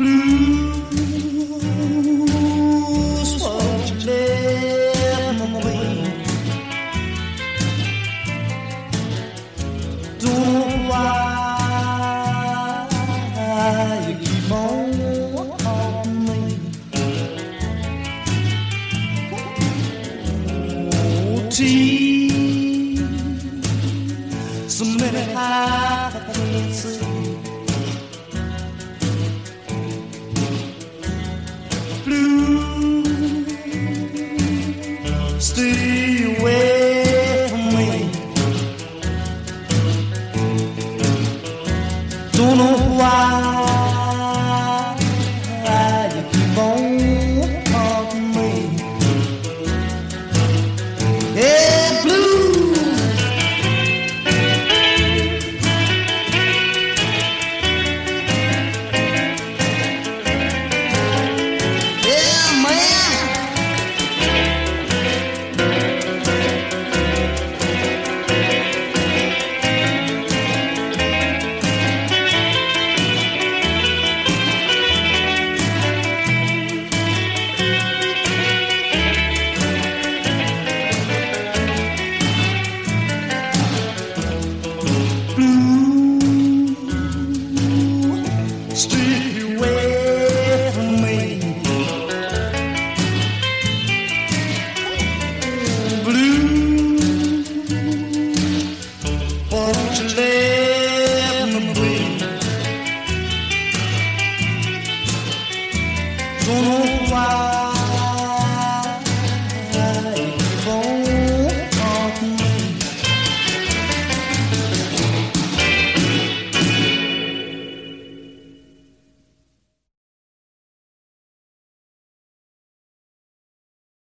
Blues, won't you let me away? Don't know why you keep on haunting me. Oh, tea, so many I can't see. Stay away from me. Don't know why you keep on haunting me. Yeah, blue. Yeah, man. Stay away from me. Blue, won't you let me breathe? Don't know why